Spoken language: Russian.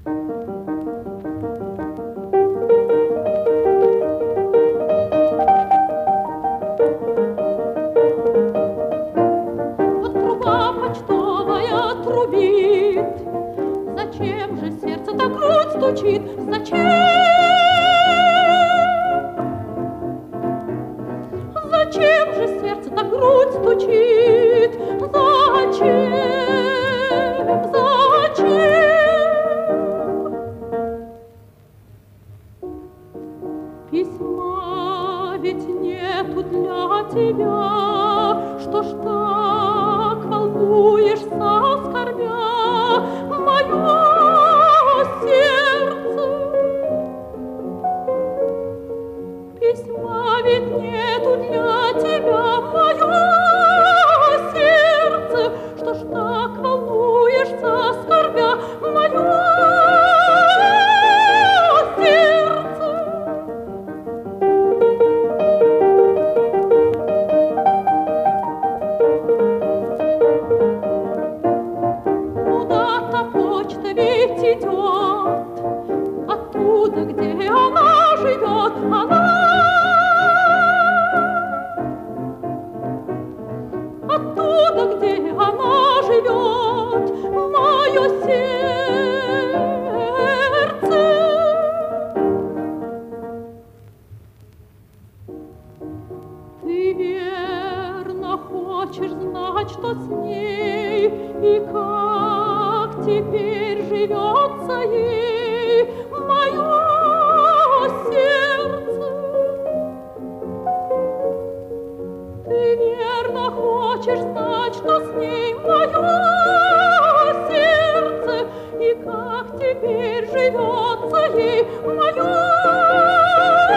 Вот труба почтовая трубит. Зачем же сердце так грудь стучит? Зачем? Зачем же сердце так грудь стучит? Зачем? Зачем? Письма ведь нету для тебя. Что ж так волнуешься, скорбя мое сердце? Письма ведь нету для тебя, мое сердце. Что ж так волнуешься, скорбя мое сердце? Куда-то почта ведь идет, оттуда, где она живет, оттуда, где она живет, мое сердце. Ты верно хочешь знать, что с ней и как теперь живется ей, мое сердце. Ты верно хочешь знать, что с ней мое сердце, и как теперь живется ей, мое